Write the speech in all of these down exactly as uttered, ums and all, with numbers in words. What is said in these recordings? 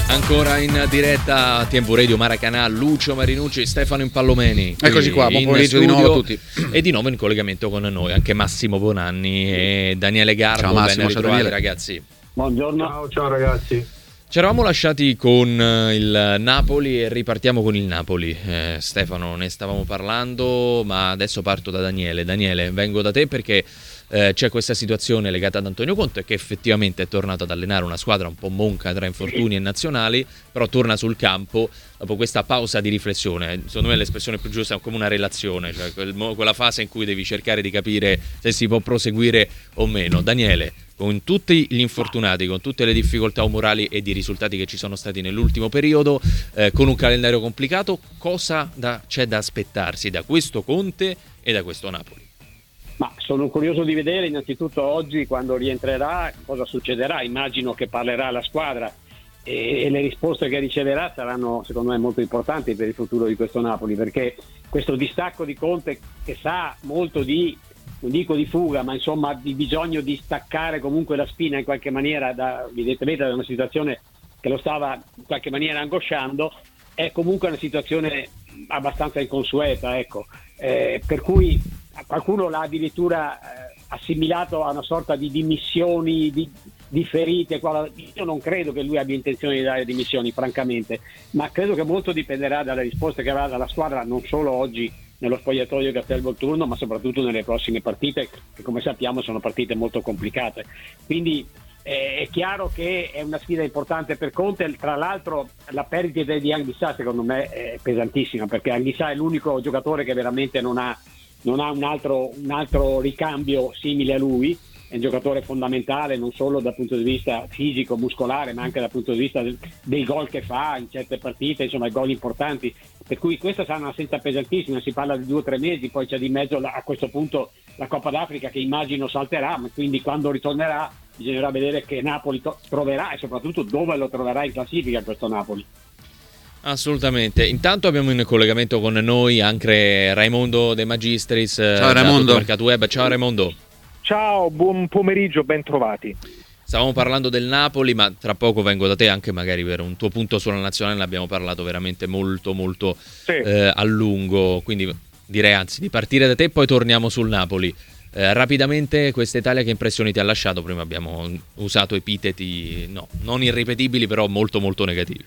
Ancora in diretta a Tempo Radio Maracanã, Lucio Marinucci, Stefano Impallomeni. Eccoci qua, buon pomeriggio di nuovo a tutti. E di nuovo in collegamento con noi anche Massimo Bonanni e Daniele Garbo. Ciao Massimo, ben ciao ritrovati Daniele. ragazzi. Buongiorno. Ciao, ciao ragazzi. Ci eravamo lasciati con il Napoli e ripartiamo con il Napoli. Eh, Stefano, ne stavamo parlando, ma adesso parto da Daniele. Daniele, vengo da te perché eh, c'è questa situazione legata ad Antonio Conte che effettivamente è tornato ad allenare una squadra un po' monca tra infortuni e nazionali, però torna sul campo dopo questa pausa di riflessione. Secondo me l'espressione più giusta è come una relazione, cioè quel, quella fase in cui devi cercare di capire se si può proseguire o meno. Daniele, con tutti gli infortunati, con tutte le difficoltà umorali e di risultati che ci sono stati nell'ultimo periodo, eh, con un calendario complicato, cosa da, c'è da aspettarsi da questo Conte e da questo Napoli? Ma sono curioso di vedere innanzitutto oggi quando rientrerà cosa succederà. Immagino che parlerà la squadra e, e le risposte che riceverà saranno secondo me molto importanti per il futuro di questo Napoli, perché questo distacco di Conte, che sa molto di, non dico di fuga, ma insomma di bisogno di staccare comunque la spina in qualche maniera da, evidentemente da una situazione che lo stava in qualche maniera angosciando, è comunque una situazione abbastanza inconsueta, ecco. Eh, per cui qualcuno l'ha addirittura eh, assimilato a una sorta di dimissioni di, di ferite. Io non credo che lui abbia intenzione di dare dimissioni, francamente, ma credo che molto dipenderà dalle risposte che avrà dalla squadra, non solo oggi nello spogliatoio Castel Volturno, ma soprattutto nelle prossime partite, che come sappiamo sono partite molto complicate. Quindi eh, è chiaro che è una sfida importante per Conte. Tra l'altro la perdita di Anghissà secondo me è pesantissima, perché Anghissà è l'unico giocatore che veramente non ha non ha un altro, un altro ricambio simile a lui. È un giocatore fondamentale non solo dal punto di vista fisico, muscolare, ma anche dal punto di vista del, dei gol che fa in certe partite, insomma gol importanti, per cui questa sarà una assenza pesantissima. Si parla di due o tre mesi, poi c'è di mezzo la, a questo punto la Coppa d'Africa che immagino salterà, ma quindi quando ritornerà bisognerà vedere che Napoli to- troverà e soprattutto dove lo troverà in classifica questo Napoli. Assolutamente. Intanto abbiamo in collegamento con noi anche Raimondo De Magistris. Ciao Raimondo. Mercato Web. Ciao Raimondo. Ciao, buon pomeriggio, ben trovati. Stavamo parlando del Napoli, ma tra poco vengo da te anche magari per un tuo punto sulla nazionale. Ne abbiamo parlato veramente molto molto Sì. eh, a lungo, quindi direi anzi di partire da te, poi torniamo sul Napoli. Eh, rapidamente questa Italia che impressioni ti ha lasciato? Prima abbiamo usato epiteti no, non irripetibili, però molto molto negativi.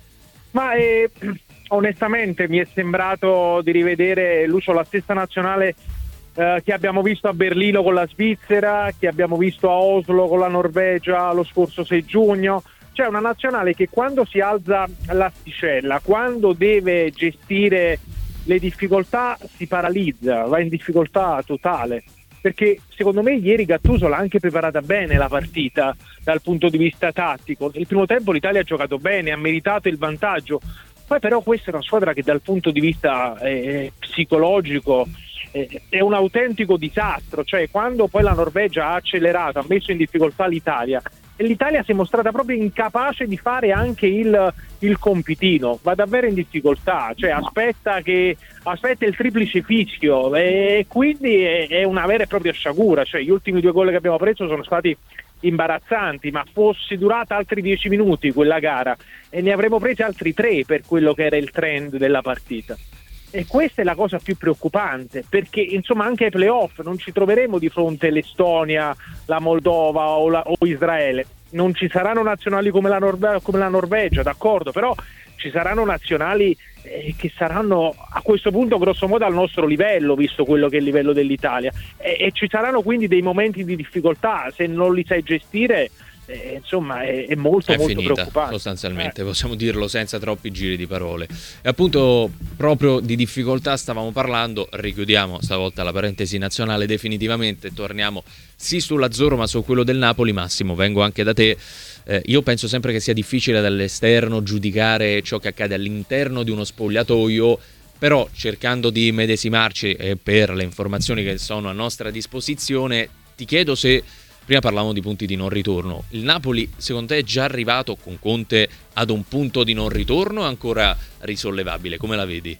Ma eh, onestamente mi è sembrato di rivedere, Lucio, la stessa nazionale eh, che abbiamo visto a Berlino con la Svizzera, che abbiamo visto a Oslo con la Norvegia lo scorso sei giugno. Cioè una nazionale che quando si alza l'asticella, quando deve gestire le difficoltà, si paralizza, va in difficoltà totale. Perché secondo me ieri Gattuso l'ha anche preparata bene la partita dal punto di vista tattico. Nel primo tempo l'Italia ha giocato bene, ha meritato il vantaggio. Poi però questa è una squadra che dal punto di vista eh, psicologico eh, è un autentico disastro. Cioè quando poi la Norvegia ha accelerato, ha messo in difficoltà l'Italia, e l'Italia si è mostrata proprio incapace di fare anche il, il compitino, va davvero in difficoltà, cioè aspetta che aspetta il triplice fischio e quindi è, è una vera e propria sciagura. Cioè gli ultimi due gol che abbiamo preso sono stati imbarazzanti, ma fosse durata altri dieci minuti quella gara e ne avremmo presi altri tre per quello che era il trend della partita. E questa è la cosa più preoccupante, perché insomma anche ai playoff non ci troveremo di fronte l'Estonia, la Moldova o, la, o Israele. Non ci saranno nazionali come la, Norve- come la Norvegia, d'accordo, però ci saranno nazionali eh, che saranno a questo punto grosso modo al nostro livello, visto quello che è il livello dell'Italia, e, e ci saranno quindi dei momenti di difficoltà. Se non li sai gestire, Eh, insomma è, è molto è molto finita, preoccupante sostanzialmente, eh. possiamo dirlo senza troppi giri di parole. E appunto proprio di difficoltà stavamo parlando. Richiudiamo stavolta la parentesi nazionale definitivamente, torniamo sì sull'azzurro ma su quello del Napoli. Massimo, vengo anche da te. Eh, io penso sempre che sia difficile dall'esterno giudicare ciò che accade all'interno di uno spogliatoio, però cercando di medesimarci e per le informazioni che sono a nostra disposizione ti chiedo se, prima parlavamo di punti di non ritorno, il Napoli secondo te è già arrivato con Conte ad un punto di non ritorno o ancora risollevabile? Come la vedi?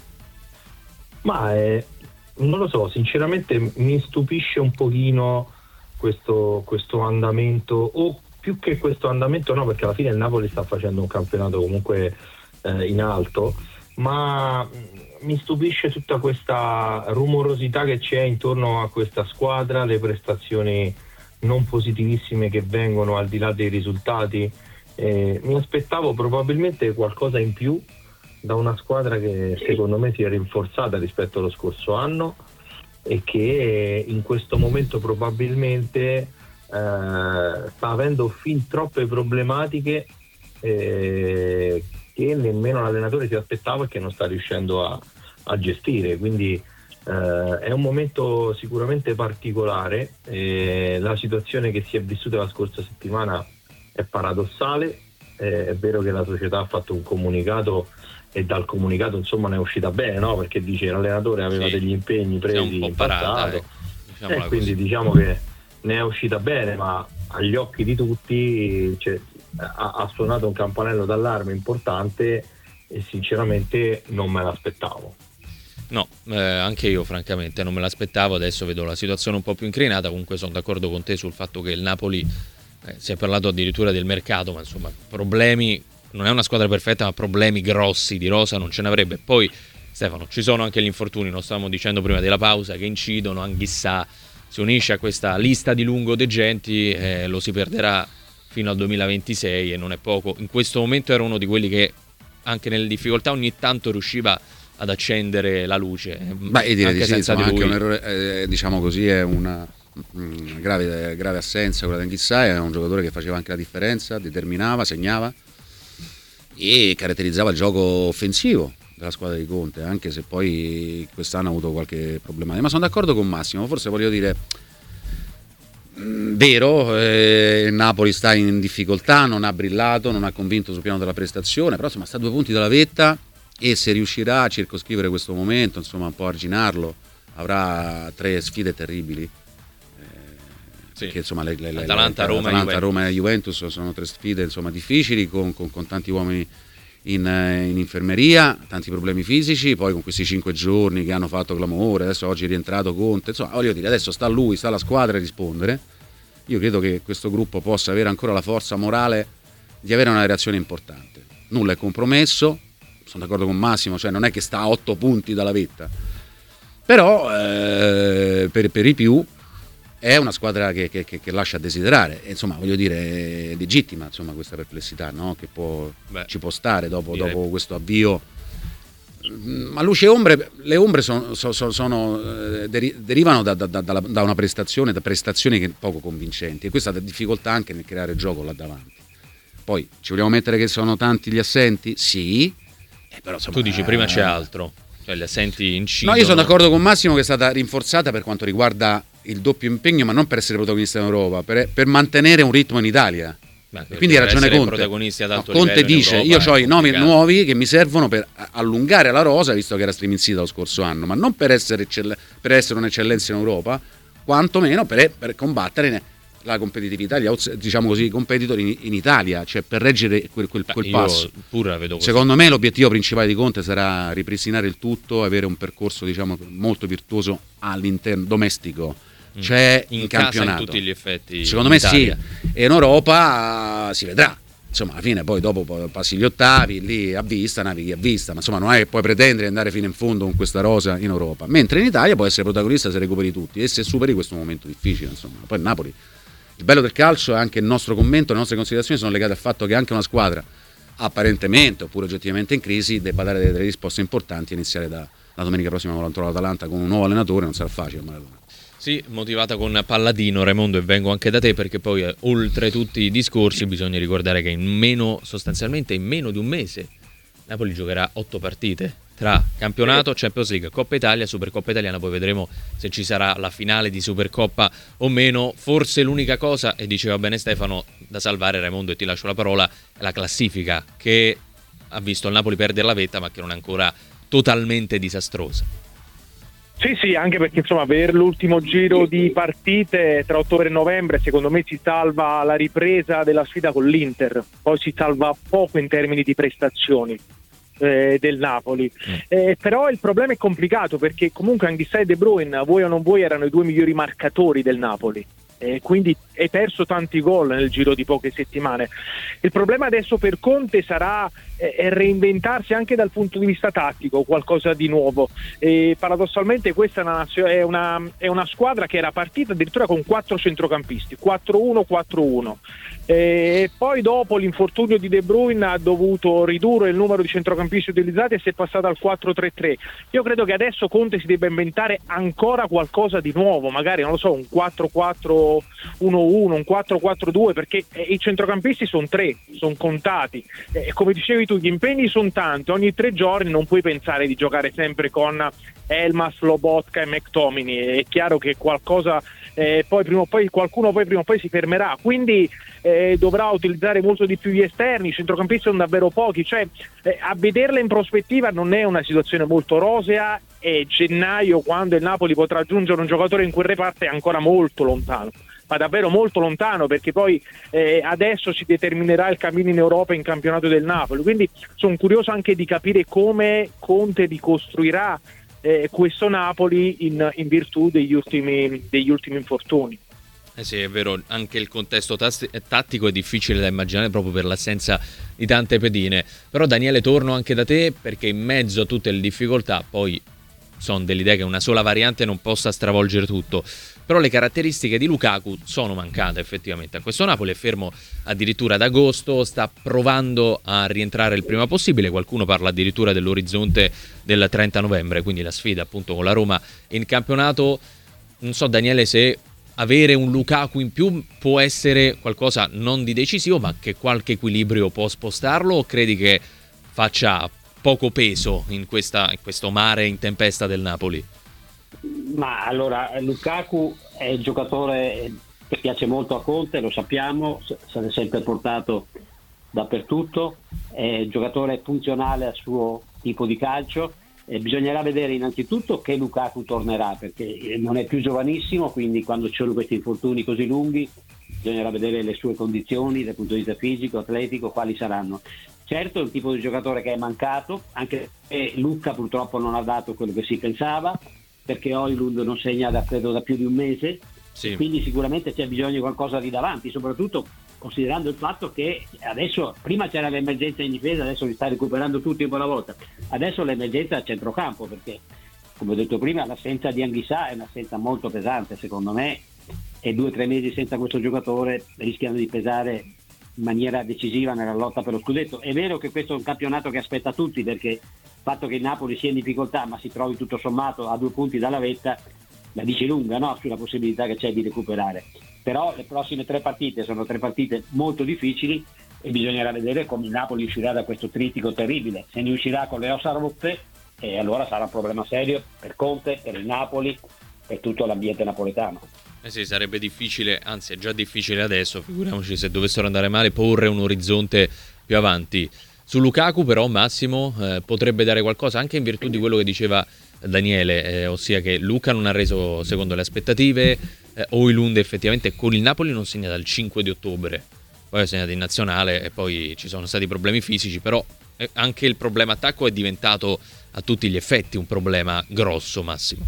Ma eh, non lo so, sinceramente mi stupisce un pochino questo, questo andamento, o più che questo andamento no, perché alla fine il Napoli sta facendo un campionato comunque eh, in alto, ma mi stupisce tutta questa rumorosità che c'è intorno a questa squadra, le prestazioni non positivissime che vengono al di là dei risultati. Eh, mi aspettavo probabilmente qualcosa in più da una squadra che secondo me si è rinforzata rispetto allo scorso anno e che in questo momento probabilmente eh, sta avendo fin troppe problematiche eh, che nemmeno l'allenatore si aspettava e che non sta riuscendo a, a gestire, quindi eh, è un momento sicuramente particolare. Eh, la situazione che si è vissuta la scorsa settimana è paradossale, eh, è vero che la società ha fatto un comunicato e dal comunicato insomma ne è uscita bene, no? Perché dice l'allenatore aveva sì, degli impegni presi in passato, eh, e quindi diciamo che ne è uscita bene, ma agli occhi di tutti cioè, ha, ha suonato un campanello d'allarme importante e sinceramente non me l'aspettavo. No, eh, anche io francamente non me l'aspettavo. Adesso vedo la situazione un po' più incrinata. Comunque sono d'accordo con te sul fatto che il Napoli, eh, si è parlato addirittura del mercato, ma insomma problemi, non è una squadra perfetta, ma problemi grossi di rosa non ce ne avrebbe. Poi Stefano, ci sono anche gli infortuni, lo stavamo dicendo prima della pausa, che incidono. Anghissà si unisce a questa lista di lungodegenti, eh, lo si perderà fino al duemilaventisei e non è poco. In questo momento era uno di quelli che anche nelle difficoltà ogni tanto riusciva ad accendere la luce. Beh, io direi di sì, insomma, anche un errore, eh, diciamo così, è una mh, grave, grave assenza quella di Anghissà. È un giocatore che faceva anche la differenza, determinava, segnava e caratterizzava il gioco offensivo della squadra di Conte, anche se poi quest'anno ha avuto qualche problema. Ma sono d'accordo con Massimo, forse voglio dire mh, vero, eh, il Napoli sta in difficoltà, non ha brillato, non ha convinto sul piano della prestazione, però insomma sta a due punti dalla vetta e se riuscirà a circoscrivere questo momento, insomma un po' arginarlo, avrà tre sfide terribili, eh, sì, perché insomma le, le, le, Atalanta, Roma, Atalanta, Roma e Juventus sono tre sfide insomma difficili, con, con, con tanti uomini in, in infermeria, tanti problemi fisici, poi con questi cinque giorni che hanno fatto clamore, adesso oggi è rientrato Conte, insomma voglio dire, adesso sta a lui, sta alla squadra a rispondere. Io credo che questo gruppo possa avere ancora la forza morale di avere una reazione importante. Nulla è compromesso, sono d'accordo con Massimo, cioè non è che sta a otto punti dalla vetta, però eh, per, per i più è una squadra che, che, che lascia a desiderare, e, insomma voglio dire è legittima insomma questa perplessità, no? Che può, Beh, ci può stare dopo, dopo questo avvio, ma luce e ombre, le ombre sono, sono, sono, deri, derivano da, da, da, da una prestazione, da prestazioni che poco convincenti, e questa ha difficoltà anche nel creare gioco là davanti. Poi ci vogliamo mettere che sono tanti gli assenti? Sì. Eh, però, insomma, tu dici eh, prima c'è altro, cioè gli assenti incidono. No, io sono d'accordo con Massimo che è stata rinforzata per quanto riguarda il doppio impegno, ma non per essere protagonista in Europa, per, per mantenere un ritmo in Italia. Beh, e quindi ha ragione Conte. Ad alto no, Conte dice Europa, io ho i nomi nuovi che mi servono per allungare la rosa, visto che era striminzita lo scorso anno, ma non per essere, eccell- per essere un'eccellenza in Europa, quantomeno per, per combattere la competitività, gli out, diciamo così, competitor in, in Italia, cioè per reggere quel, quel, quel passo. Pure la vedo così. Secondo me l'obiettivo principale di Conte sarà ripristinare il tutto, avere un percorso diciamo molto virtuoso all'interno domestico, cioè in, in campionato. In tutti gli effetti. Secondo me Italia. Sì, e in Europa uh, si vedrà. Insomma, alla fine poi dopo passi gli ottavi, lì a vista, navighi a vista, ma insomma non è che puoi pretendere di andare fino in fondo con questa rosa in Europa. Mentre in Italia puoi essere protagonista se recuperi tutti e se superi questo momento difficile, insomma. Poi il Napoli, il bello del calcio è anche il nostro commento, le nostre considerazioni sono legate al fatto che anche una squadra apparentemente oppure oggettivamente in crisi debba dare delle risposte importanti e iniziare da la domenica prossima contro l'Atalanta con un nuovo allenatore non sarà facile. Maradona. Sì, motivata con Palladino, Raimondo, e vengo anche da te perché poi eh, oltre tutti i discorsi bisogna ricordare che in meno, sostanzialmente in meno di un mese, Napoli giocherà otto partite tra campionato, Champions League, Coppa Italia, Supercoppa Italiana, poi vedremo se ci sarà la finale di Supercoppa o meno. Forse l'unica cosa, e diceva bene Stefano, da salvare, Raimondo, e ti lascio la parola, è la classifica che ha visto il Napoli perdere la vetta ma che non è ancora totalmente disastrosa. Sì, sì, anche perché insomma per l'ultimo giro di partite tra ottobre e novembre secondo me si salva la ripresa della sfida con l'Inter, poi si salva poco in termini di prestazioni eh, del Napoli, mm. eh, però il problema è complicato perché comunque Anghissà e De Bruyne, vuoi o non vuoi, erano i due migliori marcatori del Napoli, eh, quindi hai perso tanti gol nel giro di poche settimane. Il problema adesso per Conte sarà eh, reinventarsi anche dal punto di vista tattico, qualcosa di nuovo. E paradossalmente questa è una, è, una, è una squadra che era partita addirittura con quattro centrocampisti, quattro uno quattro uno. E poi dopo l'infortunio di De Bruyne ha dovuto ridurre il numero di centrocampisti utilizzati e si è passato al quattro tre tre. Io credo che adesso Conte si debba inventare ancora qualcosa di nuovo, magari non lo so, un quattro quattro uno uno, un quattro quattro due, perché eh, i centrocampisti sono tre, sono contati. Eh, come dicevi tu, gli impegni sono tanti, ogni tre giorni non puoi pensare di giocare sempre con Elmas, Lobotka e McTominay. È chiaro che qualcosa eh, poi prima o poi qualcuno poi prima o poi si fermerà, quindi eh, dovrà utilizzare molto di più gli esterni. I centrocampisti sono davvero pochi, cioè eh, a vederla in prospettiva non è una situazione molto rosea, e gennaio, quando il Napoli potrà aggiungere un giocatore in quel reparto, è ancora molto lontano, ma davvero molto lontano, perché poi eh, adesso si determinerà il cammino in Europa, in campionato del Napoli. Quindi sono curioso anche di capire come Conte ricostruirà eh, questo Napoli in, in virtù degli ultimi, degli ultimi infortuni. Eh sì, è vero, anche il contesto tasti- tattico è difficile da immaginare proprio per l'assenza di tante pedine. Però Daniele, torno anche da te, perché in mezzo a tutte le difficoltà, poi sono dell'idea che una sola variante non possa stravolgere tutto, però le caratteristiche di Lukaku sono mancate effettivamente a questo Napoli. È fermo addirittura ad agosto, sta provando a rientrare il prima possibile, qualcuno parla addirittura dell'orizzonte del trenta novembre, quindi la sfida appunto con la Roma in campionato. Non so Daniele se avere un Lukaku in più può essere qualcosa non di decisivo, ma che qualche equilibrio può spostarlo, o credi che faccia poco peso in, questa, in questo mare in tempesta del Napoli? Ma allora, Lukaku è il giocatore che piace molto a Conte, lo sappiamo, se l'è sempre portato dappertutto, è il giocatore funzionale al suo tipo di calcio. E bisognerà vedere innanzitutto che Lukaku tornerà, perché non è più giovanissimo, quindi quando ci sono questi infortuni così lunghi bisognerà vedere le sue condizioni dal punto di vista fisico, atletico, quali saranno. Certo è un tipo di giocatore che è mancato, anche se Lucca purtroppo non ha dato quello che si pensava, perché Højlund non segna da, credo, da più di un mese, sì. Quindi sicuramente c'è bisogno di qualcosa di davanti, soprattutto considerando il fatto che adesso, prima c'era l'emergenza in difesa, adesso li sta recuperando tutti un po' alla volta, adesso l'emergenza è a centrocampo, perché come ho detto prima l'assenza di Anguissà è un'assenza molto pesante secondo me, e due o tre mesi senza questo giocatore rischiano di pesare in maniera decisiva nella lotta per lo scudetto. È vero che questo è un campionato che aspetta tutti, perché il fatto che il Napoli sia in difficoltà ma si trovi tutto sommato a due punti dalla vetta la dice lunga, no? Sulla possibilità che c'è di recuperare. Però le prossime tre partite sono tre partite molto difficili e bisognerà vedere come il Napoli uscirà da questo trittico terribile. Se ne uscirà con le ossa rotte, e allora sarà un problema serio per Conte, per il Napoli, per tutto l'ambiente napoletano. Eh sì, sarebbe difficile, anzi è già difficile adesso, figuriamoci se dovessero andare male, porre un orizzonte più avanti. Su Lukaku però Massimo eh, potrebbe dare qualcosa, anche in virtù di quello che diceva Daniele, eh, ossia che Luka non ha reso secondo le aspettative, eh, Højlund effettivamente con il Napoli non segna dal cinque di ottobre, poi ha segnato in nazionale e poi ci sono stati problemi fisici, però eh, anche il problema attacco è diventato a tutti gli effetti un problema grosso, Massimo.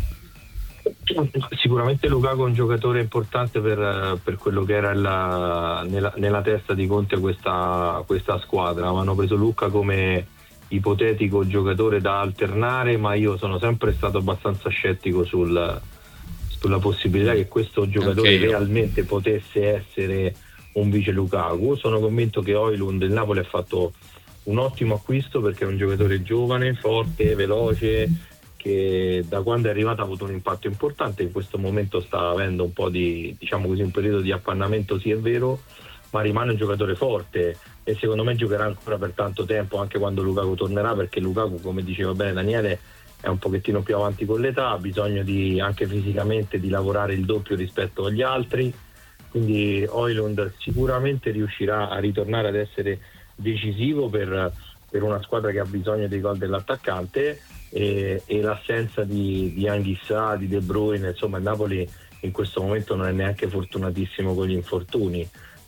Sicuramente Lukaku è un giocatore importante per, per quello che era la, nella, nella testa di Conte questa, questa squadra. Mi hanno preso Luka come ipotetico giocatore da alternare, ma io sono sempre stato abbastanza scettico sul, sulla possibilità che questo giocatore realmente potesse essere un vice Lukaku. Sono convinto che Højlund, il Napoli ha fatto un ottimo acquisto, perché è un giocatore giovane, forte, veloce, che da quando è arrivato ha avuto un impatto importante. In questo momento sta avendo un po' di, diciamo così, un periodo di appannamento, sì è vero, ma rimane un giocatore forte e secondo me giocherà ancora per tanto tempo, anche quando Lukaku tornerà, perché Lukaku, come diceva bene Daniele, è un pochettino più avanti con l'età, ha bisogno di, anche fisicamente, di lavorare il doppio rispetto agli altri, quindi Højlund sicuramente riuscirà a ritornare ad essere decisivo per, per una squadra che ha bisogno dei gol dell'attaccante. E, e l'assenza di, di Anguissà, di De Bruyne, insomma il Napoli in questo momento non è neanche fortunatissimo con gli infortuni,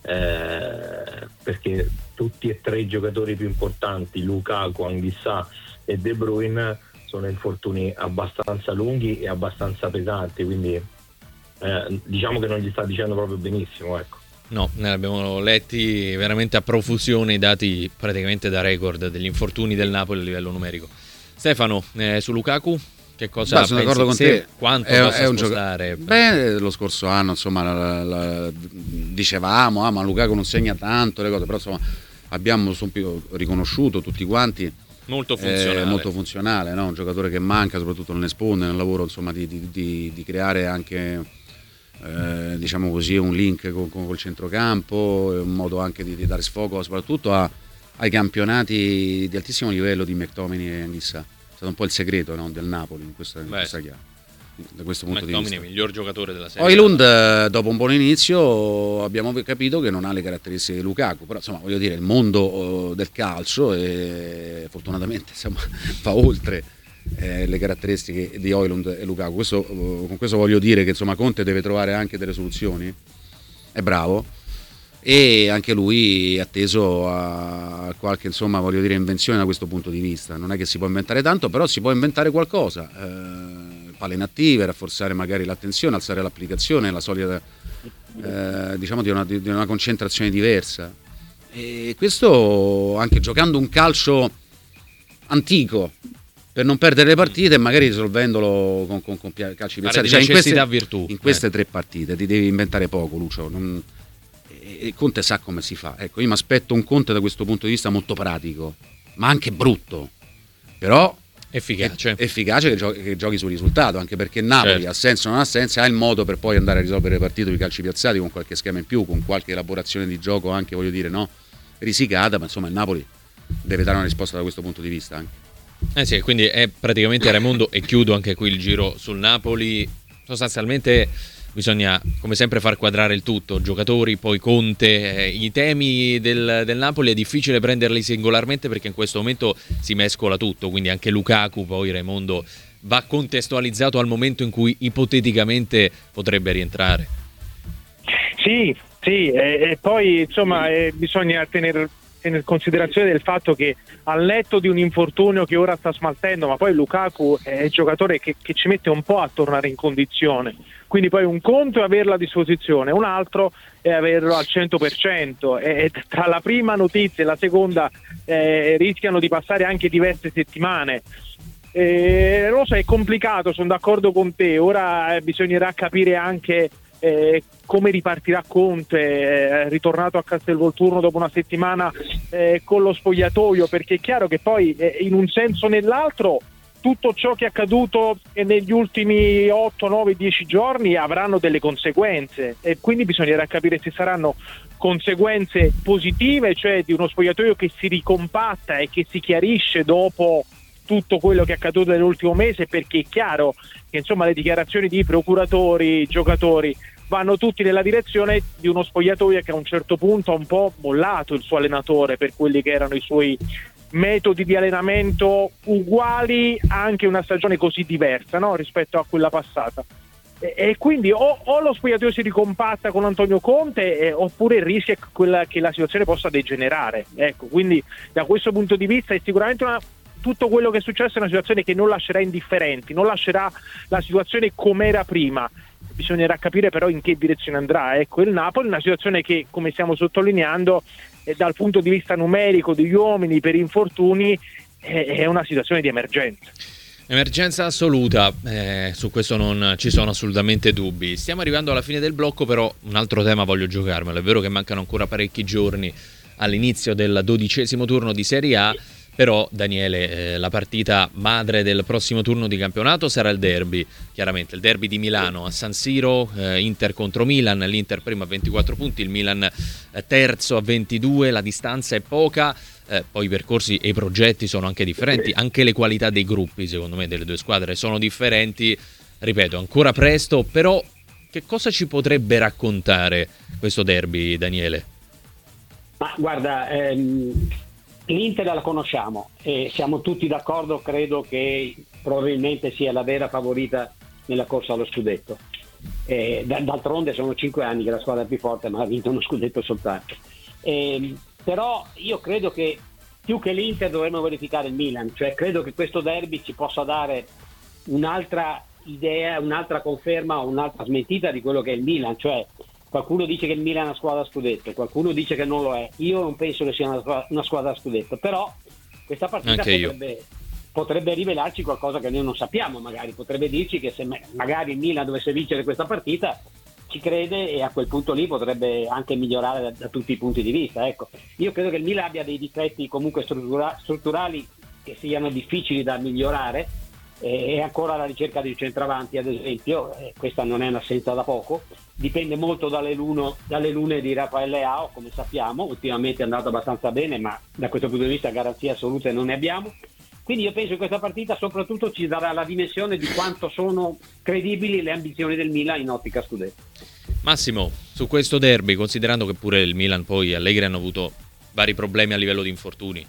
eh, perché tutti e tre i giocatori più importanti, Lukaku, Anguissà e De Bruyne, sono infortuni abbastanza lunghi e abbastanza pesanti, quindi eh, diciamo che non gli sta dicendo proprio benissimo, ecco. No, ne abbiamo letti veramente a profusione i dati praticamente da record degli infortuni del Napoli a livello numerico. Stefano, eh, su Lukaku che cosa Beh, sono pensi? d'accordo con Se, te. Quanto è, possa è un spostare? Gioc- Beh, lo scorso anno insomma la, la, dicevamo ah, ma Lukaku non segna tanto le cose, però insomma abbiamo subito riconosciuto tutti quanti molto funzionale, eh, molto funzionale, no? Un giocatore che manca soprattutto nell'esponde, nel lavoro insomma di, di, di, di creare anche eh, diciamo così un link con, con col centrocampo, un modo anche di, di dare sfogo soprattutto a, ai campionati di altissimo livello di McTominay e Anghissà. È stato un po' il segreto, no, del Napoli in questa, in questa chiave, da questo punto McTominay, di vista. il miglior giocatore della serie. Højlund dopo un buon inizio abbiamo capito che non ha le caratteristiche di Lukaku, però insomma voglio dire il mondo del calcio e fortunatamente insomma, va oltre eh, le caratteristiche di Højlund e Lukaku. Questo, con questo voglio dire che insomma Conte deve trovare anche delle soluzioni, è bravo, e anche lui è atteso a qualche insomma voglio dire invenzione da questo punto di vista. Non è che si può inventare tanto, però si può inventare qualcosa, eh, palle inattive, rafforzare magari l'attenzione, alzare l'applicazione, la solita eh, diciamo di una, di una concentrazione diversa, e questo anche giocando un calcio antico per non perdere le partite e magari risolvendolo con, con, con calci piazzati, cioè in queste, virtù. in queste eh. tre partite ti devi inventare poco, Lucio. Non, e Conte sa come si fa. Ecco, io mi aspetto un Conte da questo punto di vista molto pratico, ma anche brutto, però efficace, è, efficace che, giochi, che giochi sul risultato, anche perché Napoli, certo, ha senso o non ha senso, ha il modo per poi andare a risolvere le partite di calci piazzati con qualche schema in più, con qualche elaborazione di gioco anche, voglio dire, no, risicata, ma insomma il Napoli deve dare una risposta da questo punto di vista anche. Eh sì, quindi è praticamente Raimondo, e chiudo anche qui il giro sul Napoli. Sostanzialmente bisogna come sempre far quadrare il tutto, giocatori, poi Conte, eh, i temi del, del Napoli è difficile prenderli singolarmente perché in questo momento si mescola tutto, quindi anche Lukaku, poi Raimondo va contestualizzato al momento in cui ipoteticamente potrebbe rientrare. Sì, sì, e, e poi insomma eh, bisogna tenere in considerazione del fatto che al netto di un infortunio che ora sta smaltendo, ma poi Lukaku è il giocatore che, che ci mette un po' a tornare in condizione, quindi poi un conto è averlo a disposizione, un altro è averlo al cento per cento, e tra la prima notizia e la seconda eh, rischiano di passare anche diverse settimane. Eh, non lo so, è complicato, sono d'accordo con te, ora eh, bisognerà capire anche Eh, come ripartirà Conte, eh, ritornato a Castelvolturno dopo una settimana eh, con lo spogliatoio, perché è chiaro che poi eh, in un senso o nell'altro tutto ciò che è accaduto negli ultimi otto, nove, dieci giorni avranno delle conseguenze, e quindi bisognerà capire se saranno conseguenze positive, cioè di uno spogliatoio che si ricompatta e che si chiarisce dopo tutto quello che è accaduto nell'ultimo mese, perché è chiaro che insomma le dichiarazioni di procuratori, giocatori vanno tutti nella direzione di uno spogliatoio che a un certo punto ha un po' mollato il suo allenatore per quelli che erano i suoi metodi di allenamento uguali anche una stagione così diversa, no? Rispetto a quella passata. E, e quindi o, o lo spogliatoio si ricompatta con Antonio Conte eh, oppure il rischio è quella che la situazione possa degenerare. Ecco, quindi da questo punto di vista è sicuramente una tutto quello che è successo è una situazione che non lascerà indifferenti, non lascerà la situazione com'era prima. Bisognerà capire però in che direzione andrà. Ecco, il Napoli è una situazione che, come stiamo sottolineando, eh, dal punto di vista numerico degli uomini per infortuni eh, è una situazione di emergenza. Emergenza assoluta, eh, su questo non ci sono assolutamente dubbi. Stiamo arrivando alla fine del blocco, però un altro tema voglio giocarmelo. È vero che mancano ancora parecchi giorni all'inizio del dodicesimo turno di Serie A, però Daniele, eh, la partita madre del prossimo turno di campionato sarà il derby, chiaramente il derby di Milano a San Siro, eh, Inter contro Milan, l'Inter primo a ventiquattro punti, il Milan eh, terzo a ventidue, la distanza è poca, eh, poi i percorsi e i progetti sono anche differenti, anche le qualità dei gruppi secondo me delle due squadre sono differenti, ripeto ancora presto, però che cosa ci potrebbe raccontare questo derby, Daniele? Ma guarda, ehm... l'Inter la conosciamo e siamo tutti d'accordo, credo che probabilmente sia la vera favorita nella corsa allo scudetto. Eh, d'altronde sono cinque anni che la squadra è più forte, ma ha vinto uno scudetto soltanto. Eh, però io credo che più che l'Inter dovremmo verificare il Milan, cioè credo che questo derby ci possa dare un'altra idea, un'altra conferma o un'altra smentita di quello che è il Milan, cioè qualcuno dice che il Milan è una squadra a scudetto, qualcuno dice che non lo è, io non penso che sia una, una squadra a scudetto, però questa partita potrebbe, potrebbe rivelarci qualcosa che noi non sappiamo, magari potrebbe dirci che se magari il Milan dovesse vincere questa partita ci crede e a quel punto lì potrebbe anche migliorare da, da tutti i punti di vista. Ecco, io credo che il Milan abbia dei difetti comunque struttura, strutturali che siano difficili da migliorare, e è ancora alla ricerca di centravanti ad esempio, e questa non è un'assenza da poco, dipende molto dalle, luno, dalle lune di Rafael Leao, come sappiamo, ultimamente è andato abbastanza bene, ma da questo punto di vista garanzie assolute non ne abbiamo. Quindi io penso che questa partita soprattutto ci darà la dimensione di quanto sono credibili le ambizioni del Milan in ottica scudetto. Massimo, su questo derby, considerando che pure il Milan poi Allegri hanno avuto vari problemi a livello di infortuni.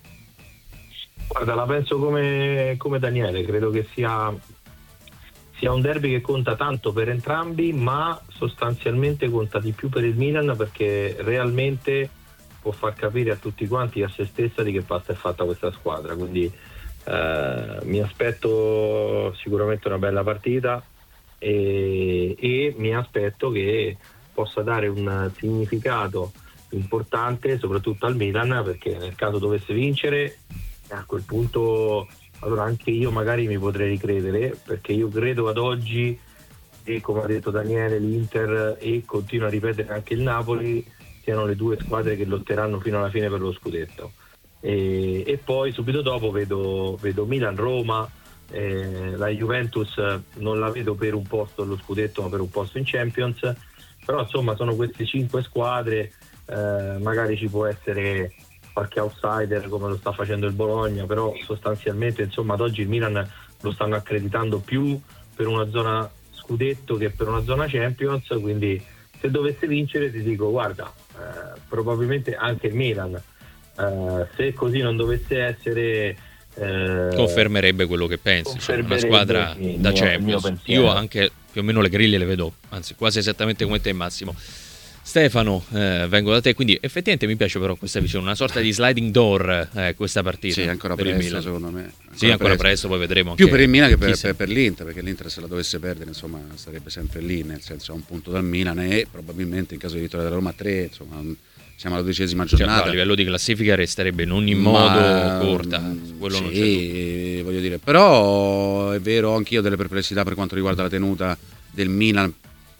Guarda, la penso come, come Daniele, credo che sia, sia un derby che conta tanto per entrambi, ma sostanzialmente conta di più per il Milan perché realmente può far capire a tutti quanti e a se stessa di che pasta è fatta questa squadra, quindi eh, mi aspetto sicuramente una bella partita e, e mi aspetto che possa dare un significato importante soprattutto al Milan, perché nel caso dovesse vincere a quel punto allora anche io magari mi potrei ricredere, perché io credo ad oggi, e come ha detto Daniele, l'Inter e continua a ripetere anche il Napoli siano le due squadre che lotteranno fino alla fine per lo scudetto, e, e poi subito dopo vedo, vedo Milan-Roma, eh, la Juventus non la vedo per un posto allo scudetto ma per un posto in Champions, però insomma sono queste cinque squadre, eh, magari ci può essere qualche outsider come lo sta facendo il Bologna, però sostanzialmente insomma ad oggi il Milan lo stanno accreditando più per una zona scudetto che per una zona Champions, quindi se dovesse vincere ti dico guarda, eh, probabilmente anche il Milan, eh, se così non dovesse essere, eh, confermerebbe quello che pensi, cioè una squadra il da mio, Champions. il Io anche più o meno le griglie le vedo, anzi quasi esattamente come te Massimo. Stefano, eh, vengo da te, quindi effettivamente mi piace però questa visione, una sorta di sliding door eh, questa partita. Sì, ancora per presto il Milan. secondo me. Ancora sì, ancora presto. presto, poi vedremo. Più anche per il Milan che per, per, per l'Inter, perché l'Inter se la dovesse perdere insomma sarebbe sempre lì, nel senso a un punto dal Milan e probabilmente in caso di vittoria della Roma a tre, insomma siamo alla dodicesima giornata. Cioè, no, a livello di classifica resterebbe in ogni modo Ma, corta, quello sì, non c'è voglio dire, però è vero, anch'io ho delle perplessità per quanto riguarda la tenuta del Milan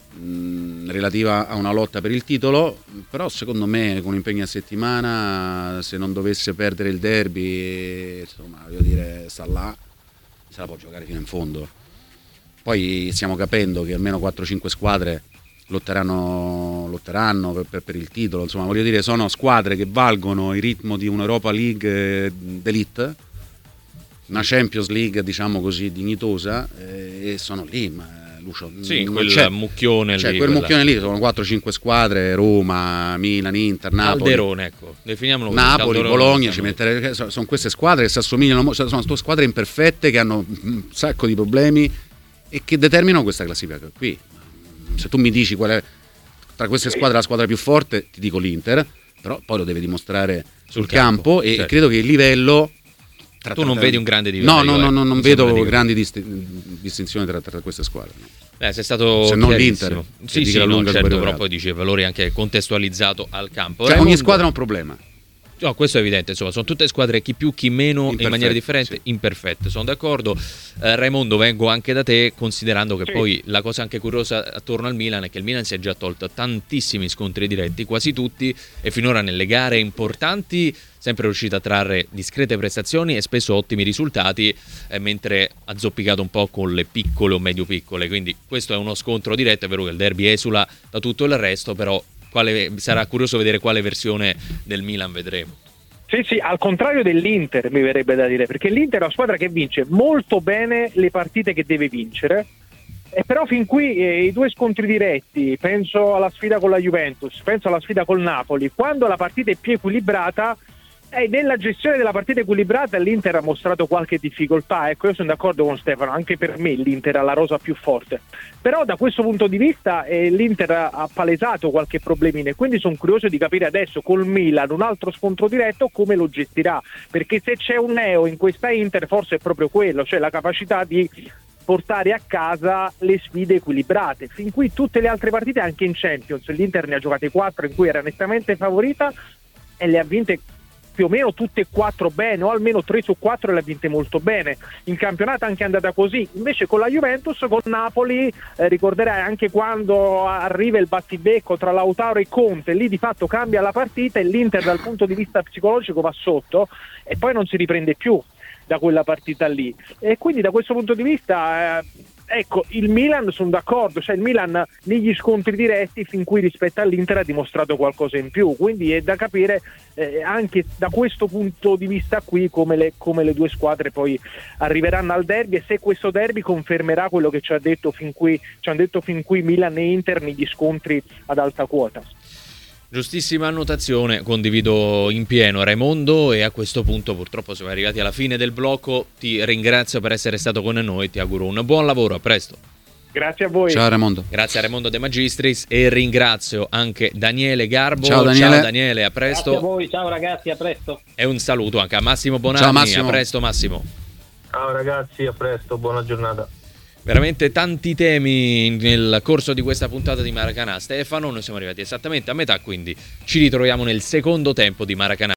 mh, relativa a una lotta per il titolo, però secondo me con impegni a settimana, se non dovesse perdere il derby, insomma, voglio dire, sta là, se la può giocare fino in fondo. Poi stiamo capendo che almeno quattro cinque squadre lotteranno, lotteranno per, per, per il titolo, insomma voglio dire sono squadre che valgono il ritmo di un'Europa League d'elite, una Champions League diciamo così dignitosa, eh, e sono lì, ma Lucio, sì, quel c'è, mucchione cioè, lì quel quella... mucchione lì sono quattro cinque squadre, Roma, Milan, Inter, Napoli, Calderone, ecco, definiamolo così, Napoli, Calderone, Bologna, ci mettere, sono, sono queste squadre che si assomigliano, sono squadre imperfette che hanno un sacco di problemi e che determinano questa classifica qui. Se tu mi dici qual è tra queste squadre la squadra più forte, ti dico l'Inter, però poi lo deve dimostrare sul, sul campo, campo e certo. Credo che il livello tra, tu non tra, vedi un grande livello? No, no, no, no non vedo grandi disti- distinzioni tra, tra queste squadre. No. Beh, sei stato se non l'Inter, sì, sì, no, certo, però poi dice valori anche contestualizzato al campo. Cioè, ogni squadra ha un problema. No, questo è evidente, insomma, sono tutte squadre chi più chi meno in maniera differente, sì. Imperfette, sono d'accordo. Eh, Raimondo, vengo anche da te, considerando che sì. Poi la cosa anche curiosa attorno al Milan è che il Milan si è già tolto tantissimi scontri diretti, quasi tutti, e finora nelle gare importanti sempre riuscito a trarre discrete prestazioni e spesso ottimi risultati, eh, mentre ha zoppicato un po' con le piccole o medio piccole, quindi questo è uno scontro diretto, è vero che il derby esula da tutto il resto, però quale, sarà curioso vedere quale versione del Milan vedremo. Sì, sì, al contrario dell'Inter mi verrebbe da dire, perché l'Inter è una squadra che vince molto bene le partite che deve vincere, e però fin qui eh, i due scontri diretti, penso alla sfida con la Juventus, penso alla sfida col Napoli, quando la partita è più equilibrata, eh, nella gestione della partita equilibrata l'Inter ha mostrato qualche difficoltà, ecco, io sono d'accordo con Stefano, anche per me l'Inter ha la rosa più forte, però da questo punto di vista eh, l'Inter ha palesato qualche problemino e quindi sono curioso di capire adesso col Milan un altro scontro diretto come lo gestirà, perché se c'è un neo in questa Inter forse è proprio quello, cioè la capacità di portare a casa le sfide equilibrate. Fin qui tutte le altre partite, anche in Champions, l'Inter ne ha giocate quattro in cui era nettamente favorita e le ha vinte più o meno tutte e quattro bene, o almeno tre su quattro le ha vinte molto bene. In campionato è anche andata così. Invece con la Juventus, con Napoli, eh, ricorderai anche quando arriva il battibecco tra Lautaro e Conte, lì di fatto cambia la partita e l'Inter dal punto di vista psicologico va sotto e poi non si riprende più da quella partita lì. E quindi da questo punto di vista eh, ecco, il Milan sono d'accordo, cioè il Milan negli scontri diretti fin qui rispetto all'Inter ha dimostrato qualcosa in più, quindi è da capire eh, anche da questo punto di vista qui come le, come le due squadre poi arriveranno al derby e se questo derby confermerà quello che ci ha detto fin qui, ci hanno detto fin qui Milan e Inter negli scontri ad alta quota. Giustissima annotazione, condivido in pieno Raimondo, e a questo punto purtroppo siamo arrivati alla fine del blocco. Ti ringrazio per essere stato con noi, ti auguro un buon lavoro, a presto. Grazie a voi. Ciao Raimondo. Grazie a Raimondo De Magistris e ringrazio anche Daniele Garbo. Ciao Daniele. Ciao Daniele, a presto. Grazie a voi, ciao ragazzi, a presto. E un saluto anche a Massimo Bonanni. Ciao Massimo. A presto Massimo. Ciao ragazzi, a presto, buona giornata. Veramente tanti temi nel corso di questa puntata di Maracanà. Stefano, noi siamo arrivati esattamente a metà, quindi ci ritroviamo nel secondo tempo di Maracanà.